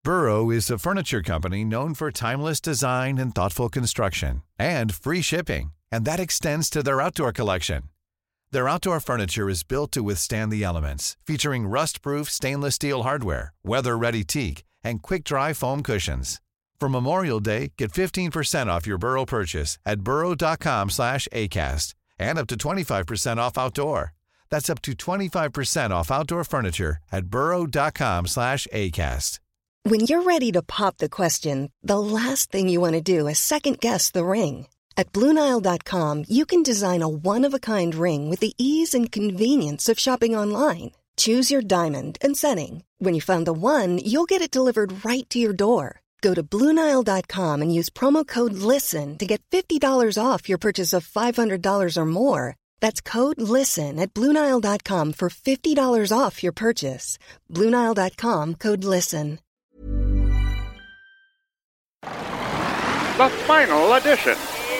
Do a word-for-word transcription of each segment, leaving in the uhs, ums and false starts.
Burrow is a furniture company known for timeless design and thoughtful construction, and free shipping, and that extends to their outdoor collection. Their outdoor furniture is built to withstand the elements, featuring rust-proof stainless steel hardware, weather-ready teak, and quick-dry foam cushions. For Memorial Day, get fifteen percent off your Burrow purchase at burrow.com slash ACAST and up to twenty-five percent off outdoor. That's up to twenty-five percent off outdoor furniture at burrow.com slash ACAST. When you're ready to pop the question, the last thing you want to do is second-guess the ring. At Blue Nile dot com, you can design a one-of-a-kind ring with the ease and convenience of shopping online. Choose your diamond and setting. When you find the one, you'll get it delivered right to your door. Go to Blue Nile dot com and use promo code LISTEN to get fifty dollars off your purchase of five hundred dollars or more. That's code LISTEN at Blue Nile dot com for fifty dollars off your purchase. Blue Nile dot com, code LISTEN. The final edition.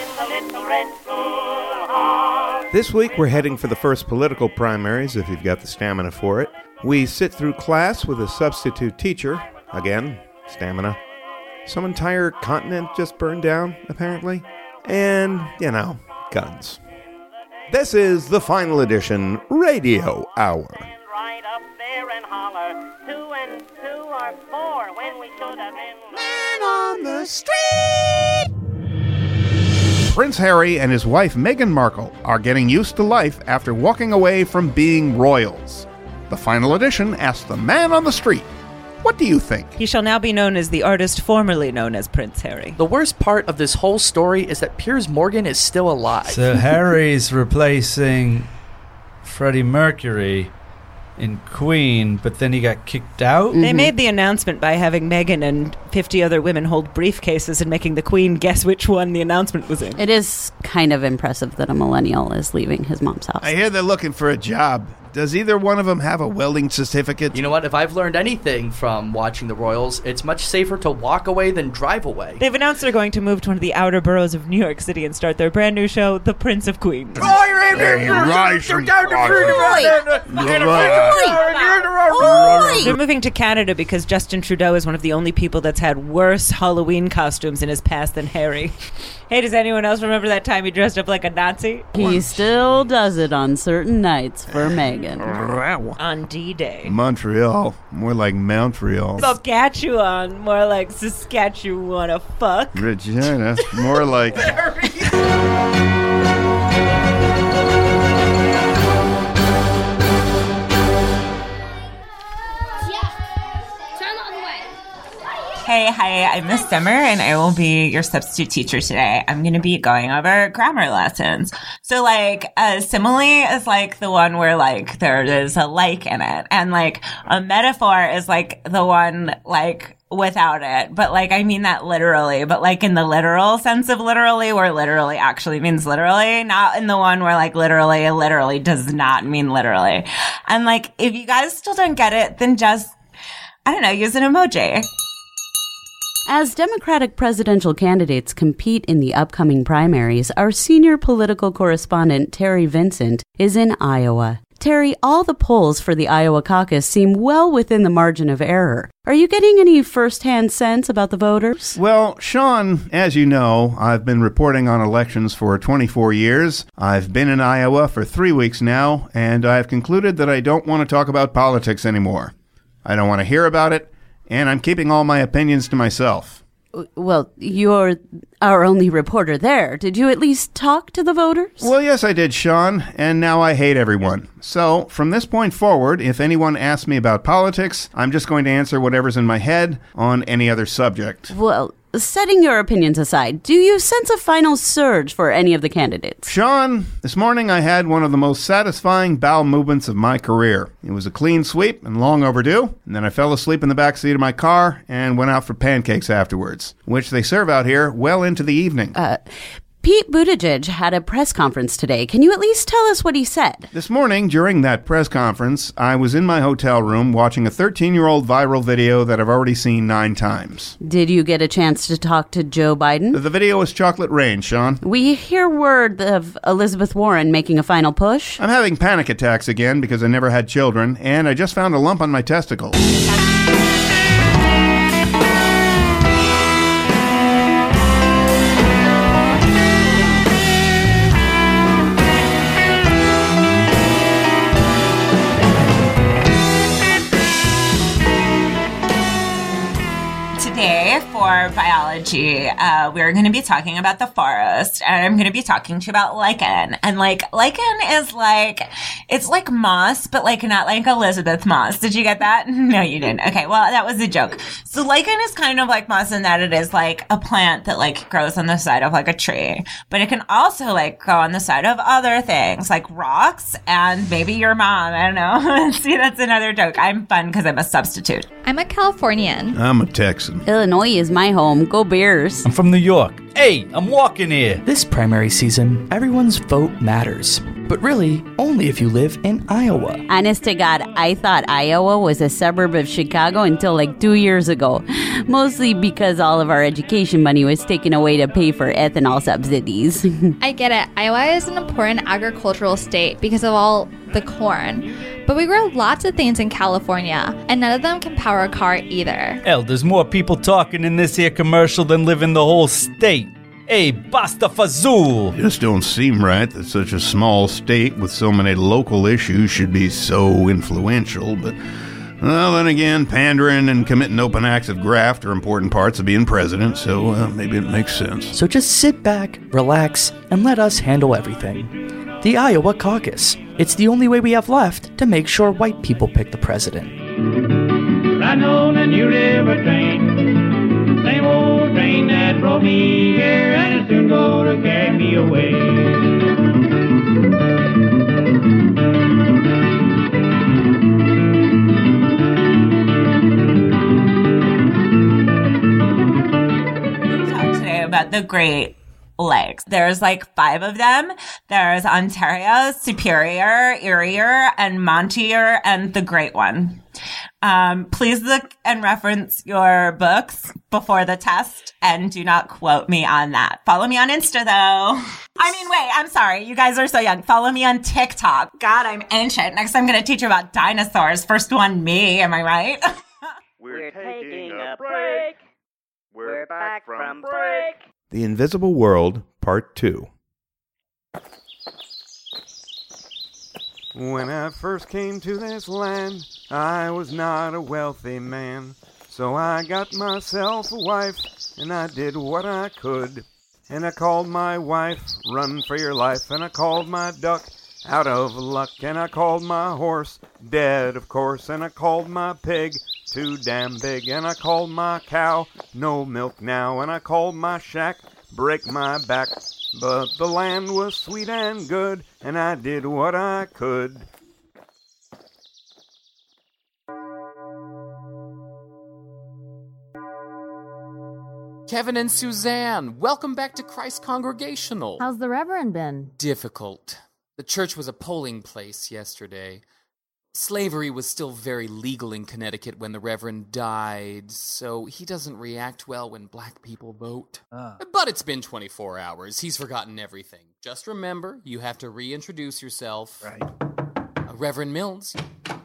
This week we're heading for the first political primaries, if you've got the stamina for it. We sit through class with a substitute teacher. Again, stamina. Some entire continent just burned down, apparently. And, you know, guns. This is the final edition Radio Hour. Right up there and holler, two and two are four when we should have been man on the street. Prince Harry and his wife Meghan Markle are getting used to life after walking away from being royals. The final edition asks the man on the street, what do you think? He shall now be known as the artist formerly known as Prince Harry. The worst part of this whole story is that Piers Morgan is still alive. So Harry's replacing Freddie Mercury in Queen, but then he got kicked out? They mm-hmm. made the announcement by having Meghan and fifty other women hold briefcases and making the Queen guess which one the announcement was in. It is kind of impressive that a millennial is leaving his mom's house. I hear they're looking for a job. Does either one of them have a welding certificate? You know what? If I've learned anything from watching the Royals, it's much safer to walk away than drive away. They've announced they're going to move to one of the outer boroughs of New York City and start their brand new show, The Prince of Queens. They're moving to Canada because Justin Trudeau is one of the only people that's had worse Halloween costumes in his past than Harry. Hey, does anyone else remember that time he dressed up like a Nazi? He still does it on certain nights for Meghan. On D-Day. Montreal. More like Montreal. Saskatchewan. More like Saskatchewan a fuck. Regina. More like... Hey, hi, I'm Miss Summer, and I will be your substitute teacher today. I'm going to be going over grammar lessons. So, like, a simile is, like, the one where, like, there is a like in it. And, like, a metaphor is, like, the one, like, without it. But, like, I mean that literally. But, like, in the literal sense of literally, where literally actually means literally. Not in the one where, like, literally, literally does not mean literally. And, like, if you guys still don't get it, then just, I don't know, use an emoji. As Democratic presidential candidates compete in the upcoming primaries, our senior political correspondent, Terry Vincent, is in Iowa. Terry, all the polls for the Iowa caucus seem well within the margin of error. Are you getting any first-hand sense about the voters? Well, Sean, as you know, I've been reporting on elections for twenty-four years. I've been in Iowa for three weeks now, and I've concluded that I don't want to talk about politics anymore. I don't want to hear about it. And I'm keeping all my opinions to myself. Well, you're our only reporter there. Did you at least talk to the voters? Well, yes, I did, Sean, and now I hate everyone. So, from this point forward, if anyone asks me about politics, I'm just going to answer whatever's in my head on any other subject. Well, setting your opinions aside, do you sense a final surge for any of the candidates? Sean, this morning I had one of the most satisfying bowel movements of my career. It was a clean sweep and long overdue, and then I fell asleep in the back seat of my car and went out for pancakes afterwards, which they serve out here well into the evening. Uh... Pete Buttigieg had a press conference today. Can you at least tell us what he said? This morning, during that press conference, I was in my hotel room watching a thirteen-year-old viral video that I've already seen nine times. Did you get a chance to talk to Joe Biden? The video was chocolate rain, Sean. We hear word of Elizabeth Warren making a final push. I'm having panic attacks again because I never had children, and I just found a lump on my testicle. today for biology, uh, we're going to be talking about the forest, and I'm going to be talking to you about lichen. And like, lichen is like, it's like moss, but like not like Elizabeth Moss. Did you get that? No, you didn't. Okay, well, that was a joke. So lichen is kind of like moss in that it is like a plant that like grows on the side of like a tree, but it can also like grow on the side of other things like rocks and maybe your mom. I don't know. See, that's another joke. I'm fun because I'm a substitute. I'm a Californian. I'm a Texan. Illinois is my home. Go Bears. I'm from New York. Hey, I'm walking here. This primary season, everyone's vote matters. But really, only if you live in Iowa. Honest to God, I thought Iowa was a suburb of Chicago until like two years ago. Mostly because all of our education money was taken away to pay for ethanol subsidies. I get it. Iowa is an important agricultural state because of all the corn. But we grow lots of things in California, and none of them can power a car either. Hell, there's more people talking in this here commercial than live in the whole state. Hey, basta fazul! Just don't seem right that such a small state with so many local issues should be so influential, but, well, then again, pandering and committing open acts of graft are important parts of being president, so uh, maybe it makes sense. So just sit back, relax, and let us handle everything. The Iowa Caucus. It's the only way we have left to make sure white people pick the president. I know the New River train, same old train that brought me here, and it's soon going to carry me away. We'll talk today about the Great Lakes. There's like five of them. There's Ontario, Superior, Erie, and Montreal, and the Great One. Um, please look and reference your books before the test, and do not quote me on that. Follow me on Insta, though. I mean, wait, I'm sorry. You guys are so young. Follow me on TikTok. God, I'm ancient. Next, I'm going to teach you about dinosaurs. First one, me. Am I right? We're taking a break. We're back from break. The Invisible World, Part two. When I first came to this land, I was not a wealthy man. So I got myself a wife, and I did what I could. And I called my wife, run for your life, and I called my duck, out of luck. And I called my horse, dead of course, and I called my pig, too damn big. And I called my cow, no milk now, and I called my shack, break my back. But the land was sweet and good, and I did what I could. Kevin and Suzanne, welcome back to Christ Congregational. How's the Reverend been? Difficult. The church was a polling place yesterday. Slavery was still very legal in Connecticut when the Reverend died, so he doesn't react well when black people vote. Ah. But it's been twenty-four hours. He's forgotten everything. Just remember, you have to reintroduce yourself. Right. Uh, Reverend Mills.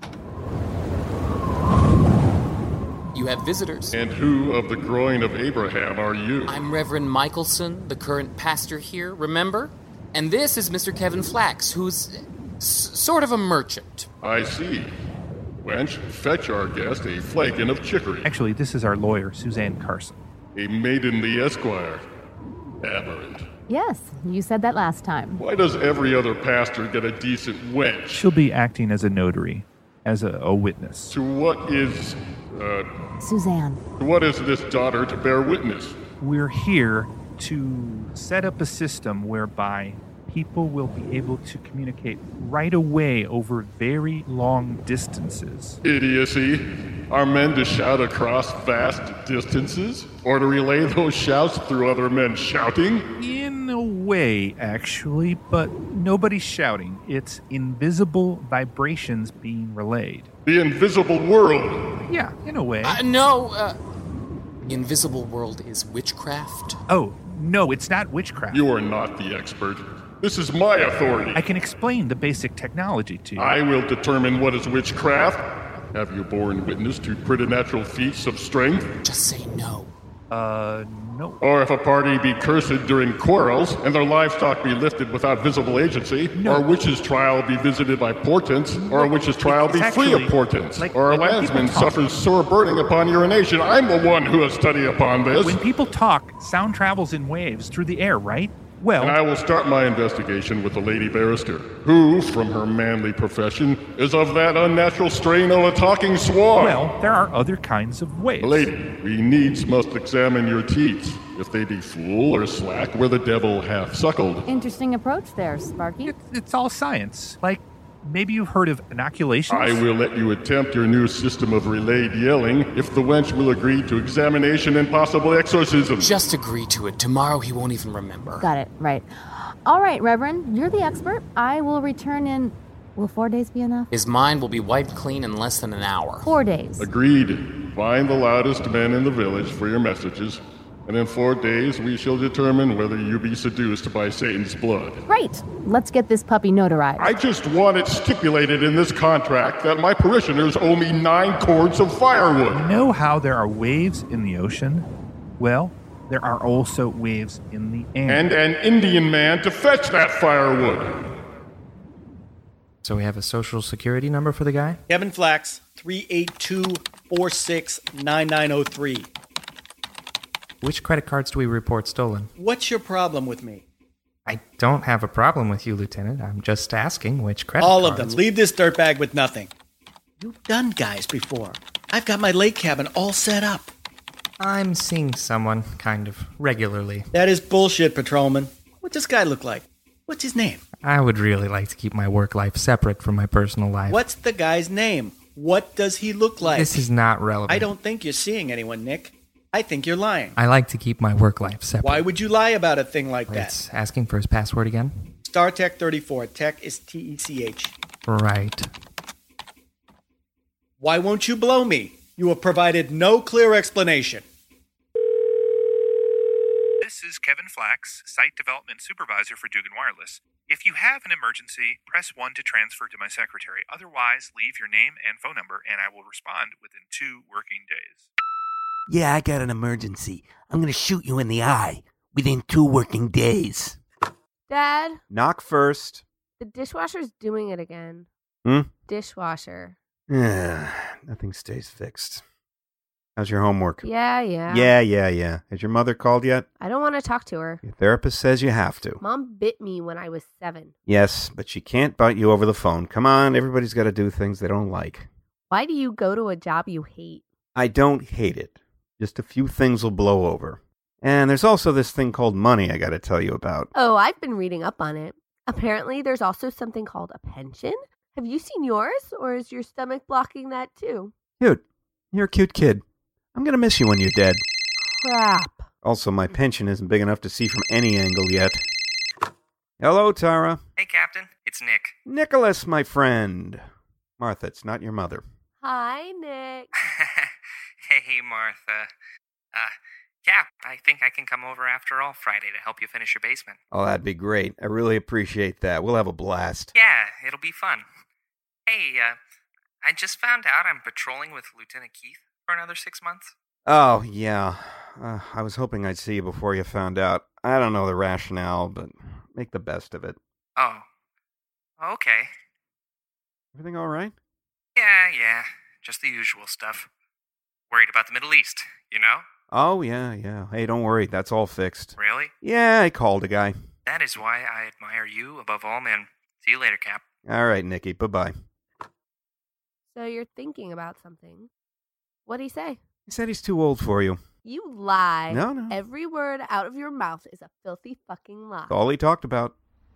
You have visitors. And who of the groin of Abraham are you? I'm Reverend Michelson, the current pastor here, remember? And this is Mister Kevin Flax, who's s- sort of a merchant. I see. Wench, fetch our guest a flagon of chicory. Actually, this is our lawyer, Suzanne Carson. A maidenly esquire. Aberrant. Yes, you said that last time. Why does every other pastor get a decent wench? She'll be acting as a notary, as a, a witness. To what is, uh... Suzanne. To what is this daughter to bear witness? We're here to set up a system whereby people will be able to communicate right away over very long distances. Idiocy. Are men to shout across vast distances? Or to relay those shouts through other men shouting? In a way, actually, but nobody's shouting. It's invisible vibrations being relayed. The invisible world! Yeah, in a way. Uh, no, uh... The invisible world is witchcraft? Oh, no, it's not witchcraft. You are not the expert. This is my authority. I can explain the basic technology to you. I will determine what is witchcraft. Have you borne witness to preternatural feats of strength? Just say no. Uh, no. Or if a party be cursed during quarrels, and their livestock be lifted without visible agency, No. or a witch's trial be visited by portents, or a witch's trial be It's free actually, of portents, like- or a like when landsman people talk- suffers sore burning upon urination. I'm the one who has studied upon this. When people talk, sound travels in waves through the air, right? Well, And I will start my investigation with the lady barrister, who, from her manly profession, is of that unnatural strain of a talking swan. well, there are other kinds of waves. Lady, we needs must examine your teats. If they be full or slack, where the devil hath suckled. Interesting approach there, Sparky. It's all science. Like, maybe you've heard of inoculations? I will let you attempt your new system of relayed yelling if the wench will agree to examination and possible exorcism. Just agree to it. Tomorrow he won't even remember. Got it, right. All right, Reverend, you're the expert. I will return in. Will four days be enough? His mind will be wiped clean in less than an hour. Four days. Agreed. Find the loudest men in the village for your messages, and in four days we shall determine whether you be seduced by Satan's blood. Great. Let's get this puppy notarized. I just want it stipulated in this contract that my parishioners owe me nine cords of firewood. You know how there are waves in the ocean? Well, there are also waves in the air. And an Indian man to fetch that firewood. So we have a social security number for the guy? Kevin Flax, three eight two, four six nine nine zero three. Which credit cards do we report stolen? What's your problem with me? I don't have a problem with you, Lieutenant. I'm just asking which credit All cards. of them. Leave this dirtbag with nothing. You've done guys before. I've got my lake cabin all set up. I'm seeing someone, kind of, regularly. That is bullshit, Patrolman. What does this guy look like? What's his name? I would really like to keep my work life separate from my personal life. What's the guy's name? What does he look like? This is not relevant. I don't think you're seeing anyone, Nick. I think you're lying. I like to keep my work life separate. Why would you lie about a thing like that? It's asking for his password again? StarTech thirty-four. Tech is T E C H. Right. Why won't you blow me? You have provided no clear explanation. This is Kevin Flax, Site Development Supervisor for Dugan Wireless. If you have an emergency, press one to transfer to my secretary. Otherwise, leave your name and phone number, and I will respond within two working days. Yeah, I got an emergency. I'm gonna shoot you in the eye within two working days. Dad, Knock first. the dishwasher's doing it again. Hmm? Dishwasher. Nothing stays fixed. How's your homework? Yeah, yeah. Yeah, yeah, yeah. Has your mother called yet? I don't want to talk to her. Your therapist says you have to. Mom bit me when I was seven. Yes, but she can't bite you over the phone. Come on, everybody's got to do things they don't like. Why do you go to a job you hate? I don't hate it. Just a few things will blow over. And there's also this thing called money I got to tell you about. Oh, I've been reading up on it. Apparently, there's also something called a pension. Have you seen yours, or is your stomach blocking that too? Cute. You're a cute kid. I'm going to miss you when you're dead. Crap. Also, my pension isn't big enough to see from any angle yet. Hello, Tara. Hey, Captain. It's Nick. Nicholas, my friend. Martha, it's not your mother. Hi, Nick. Hey, Martha. Uh, yeah, I think I can come over after all Friday to help you finish your basement. Oh, that'd be great. I really appreciate that. We'll have a blast. Yeah, it'll be fun. Hey, uh, I just found out I'm patrolling with Lieutenant Keith for another six months. Oh, yeah. Uh, I was hoping I'd see you before you found out. I don't know the rationale, but make the best of it. Oh. Okay. Everything all right? Yeah, yeah. Just the usual stuff. Worried about the Middle East, you know? Oh, yeah, yeah. Hey, don't worry. That's all fixed. Really? Yeah, I called a guy. That is why I admire you above all men. See you later, Cap. All right, Nikki. Bye-bye. So you're thinking about something. What'd he say? He said he's too old for you. You lie. No, no. Every word out of your mouth is a filthy fucking lie. That's all he talked about.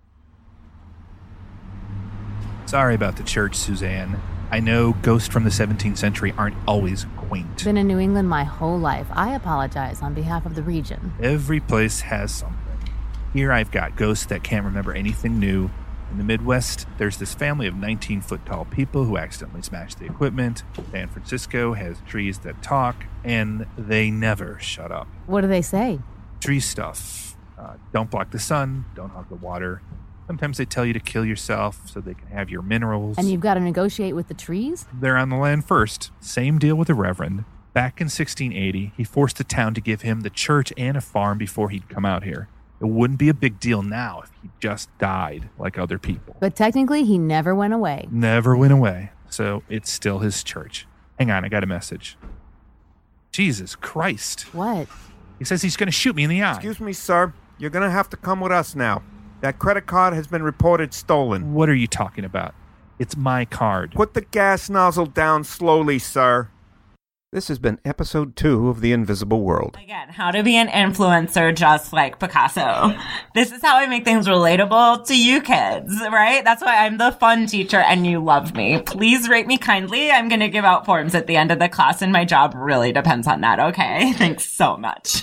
Sorry about the church, Suzanne. I know ghosts from the seventeenth century aren't always quaint. Been in New England my whole life. I apologize on behalf of the region. Every place has something. Here I've got ghosts that can't remember anything new. In the Midwest, there's this family of nineteen-foot tall people who accidentally smashed the equipment. San Francisco has trees that talk, and they never shut up. What do they say? Tree stuff. Uh, don't block the sun, don't hog the water. Sometimes they tell you to kill yourself so they can have your minerals. And you've got to negotiate with the trees? They're on the land first. Same deal with the Reverend. Back in sixteen eighty, he forced the town to give him the church and a farm before he'd come out here. It wouldn't be a big deal now if he just died like other people. But technically, he never went away. Never went away, so it's still his church. Hang on, I got a message. Jesus Christ. What? He says he's going to shoot me in the eye. Excuse me, sir. You're going to have to come with us now. That credit card has been reported stolen. What are you talking about? It's my card. Put the gas nozzle down slowly, sir. This has been episode two of The Invisible World. Again, how to be an influencer just like Picasso. This is how I make things relatable to you kids, right? That's why I'm the fun teacher and you love me. Please rate me kindly. I'm going to give out forms at the end of the class and my job really depends on that, okay? Thanks so much.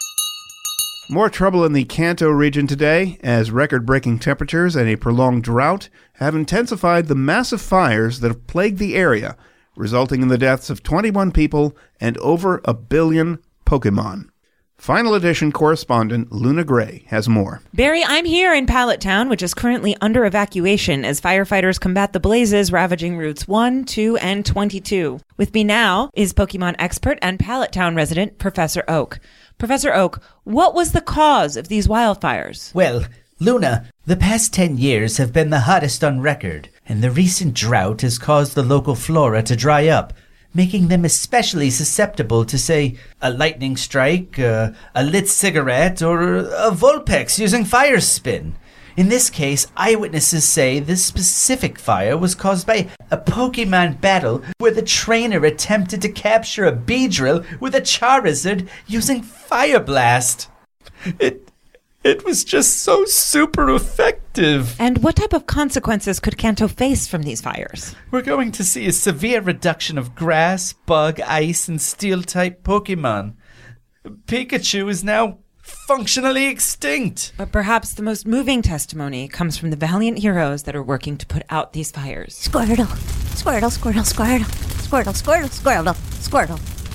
More trouble in the Kanto region today, as record-breaking temperatures and a prolonged drought have intensified the massive fires that have plagued the area, resulting in the deaths of twenty-one people and over a billion Pokemon. Final Edition correspondent Luna Gray has more. Barry, I'm here in Pallet Town, which is currently under evacuation as firefighters combat the blazes ravaging routes one, two, and twenty-two. With me now is Pokemon expert and Pallet Town resident Professor Oak. Professor Oak, what was the cause of these wildfires? Well, Luna, the past ten years have been the hottest on record, and the recent drought has caused the local flora to dry up, making them especially susceptible to, say, a lightning strike, uh, a lit cigarette, or a Vulpix using fire spin. In this case, eyewitnesses say this specific fire was caused by a Pokemon battle where the trainer attempted to capture a Beedrill with a Charizard using Fire Blast. It... It was just so super effective. And what type of consequences could Kanto face from these fires? We're going to see a severe reduction of grass, bug, ice, and steel-type Pokemon. Pikachu is now functionally extinct. But perhaps the most moving testimony comes from the valiant heroes that are working to put out these fires. Squirtle, Squirtle, Squirtle, Squirtle, Squirtle, Squirtle, Squirtle, Squirtle,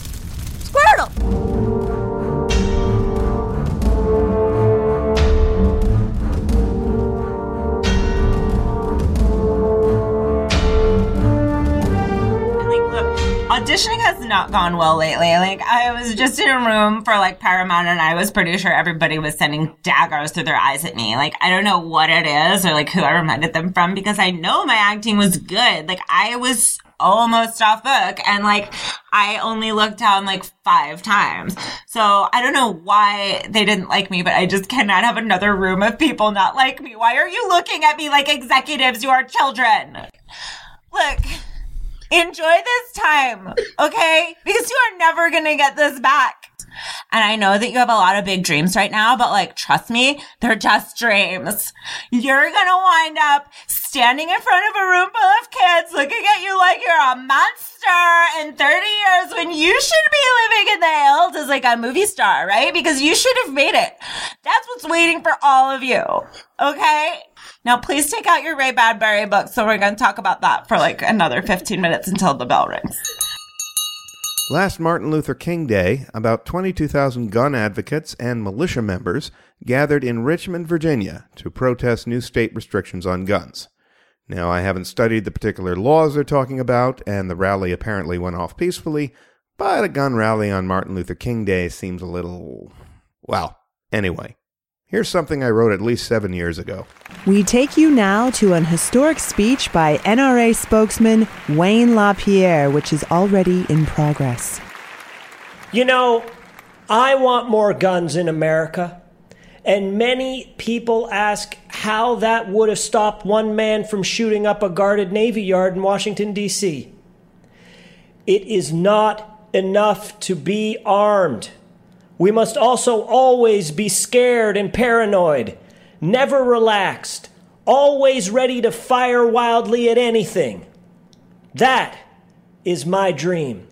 Squirtle! Auditioning has not gone well lately. Like, I was just in a room for, like, Paramount, and I was pretty sure everybody was sending daggers through their eyes at me. Like, I don't know what it is or, like, who I reminded them from, because I know my acting was good. Like, I was almost off book, and, like, I only looked down, like, five times. So, I don't know why they didn't like me, but I just cannot have another room of people not like me. Why are you looking at me like executives? You are children. Look... Enjoy this time, okay? Because you are never gonna get this back. And I know that you have a lot of big dreams right now, but, like, trust me, they're just dreams. You're gonna wind up standing in front of a room full of kids looking at you like you're a monster in thirty years when you should be living in the hills as, like, a movie star, right? Because you should have made it. That's what's waiting for all of you, okay? Now, please take out your Ray Bradbury book, so we're going to talk about that for, like, another fifteen minutes until the bell rings. Last Martin Luther King Day, about twenty-two thousand gun advocates and militia members gathered in Richmond, Virginia, to protest new state restrictions on guns. Now, I haven't studied the particular laws they're talking about, and the rally apparently went off peacefully, but a gun rally on Martin Luther King Day seems a little... well, anyway. Here's something I wrote at least seven years ago. We take you now to an historic speech by N R A spokesman Wayne LaPierre, which is already in progress. You know, I want more guns in America, and many people ask how that would have stopped one man from shooting up a guarded Navy yard in Washington, D C It is not enough to be armed. We must also always be scared and paranoid, never relaxed, always ready to fire wildly at anything. That is my dream.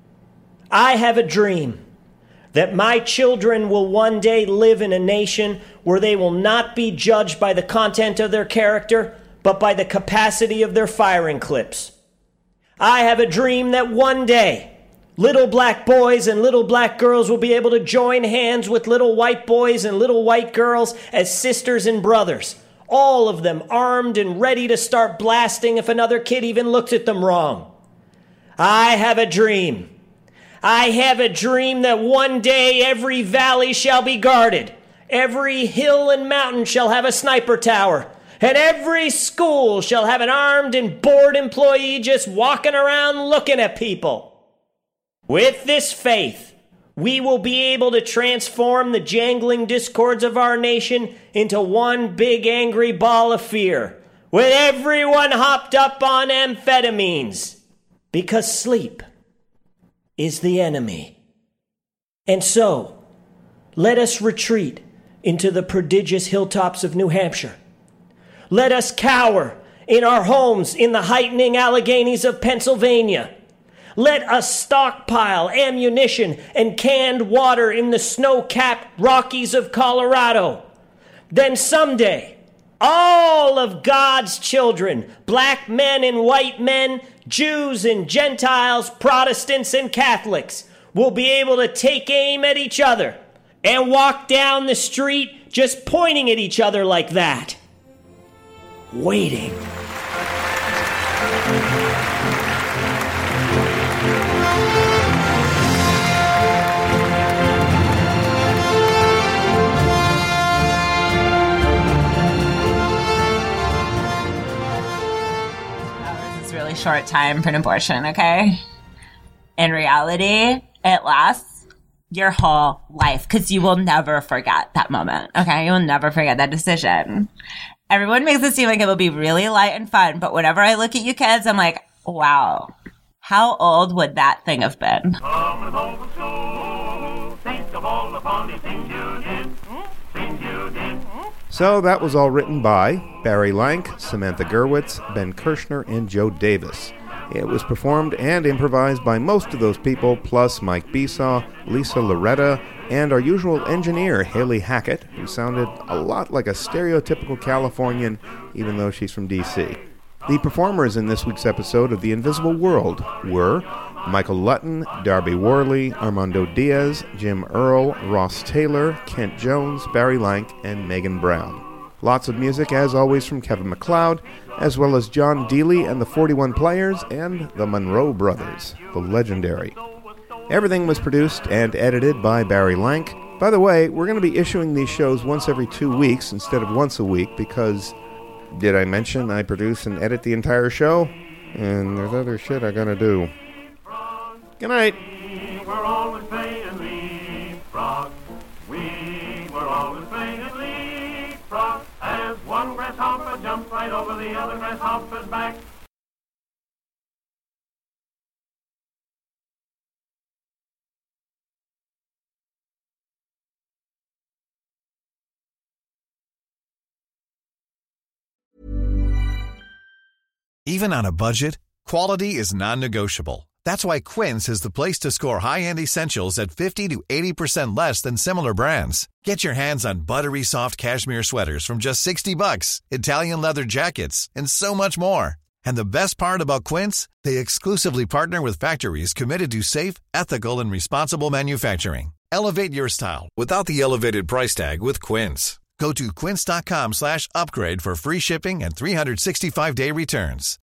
I have a dream that my children will one day live in a nation where they will not be judged by the content of their character, but by the capacity of their firing clips. I have a dream that one day, little black boys and little black girls will be able to join hands with little white boys and little white girls as sisters and brothers, all of them armed and ready to start blasting if another kid even looks at them wrong. I have a dream. I have a dream that one day every valley shall be guarded, every hill and mountain shall have a sniper tower, and every school shall have an armed and bored employee just walking around looking at people. With this faith, we will be able to transform the jangling discords of our nation into one big angry ball of fear, with everyone hopped up on amphetamines, because sleep is the enemy. And so, let us retreat into the prodigious hilltops of New Hampshire. Let us cower in our homes in the heightening Alleghenies of Pennsylvania. Let us stockpile ammunition and canned water in the snow-capped Rockies of Colorado. Then someday, all of God's children, black men and white men, Jews and Gentiles, Protestants and Catholics, will be able to take aim at each other and walk down the street just pointing at each other like that, waiting. Short time for an abortion, okay? In reality, it lasts your whole life because you will never forget that moment, okay? You will never forget that decision. Everyone makes it seem like it will be really light and fun, but whenever I look at you kids, I'm like, wow, how old would that thing have been? So that was all written by Barry Lank, Samantha Gerwitz, Ben Kirshner, and Joe Davis. It was performed and improvised by most of those people, plus Mike Besaw, Lisa Loretta, and our usual engineer, Haley Hackett, who sounded a lot like a stereotypical Californian, even though she's from D C. The performers in this week's episode of The Invisible World were Michael Lutton, Darby Worley, Armando Diaz, Jim Earl, Ross Taylor, Kent Jones, Barry Lank, and Megan Brown. Lots of music, as always, from Kevin MacLeod, as well as John Dealey and the forty-one Players, and the Monroe Brothers, the legendary. Everything was produced and edited by Barry Lank. By the way, we're going to be issuing these shows once every two weeks instead of once a week because, did I mention I produce and edit the entire show? And there's other shit I gotta do. Good night. We were always playing leapfrog. We were always playing leapfrog. As one grasshopper jumped right over the other grasshopper's back. Even on a budget, quality is non-negotiable. That's why Quince is the place to score high-end essentials at fifty to eighty percent less than similar brands. Get your hands on buttery soft cashmere sweaters from just sixty bucks, Italian leather jackets, and so much more. And the best part about Quince, they exclusively partner with factories committed to safe, ethical, and responsible manufacturing. Elevate your style without the elevated price tag with Quince. Go to quince.com slash upgrade for free shipping and three sixty-five day returns.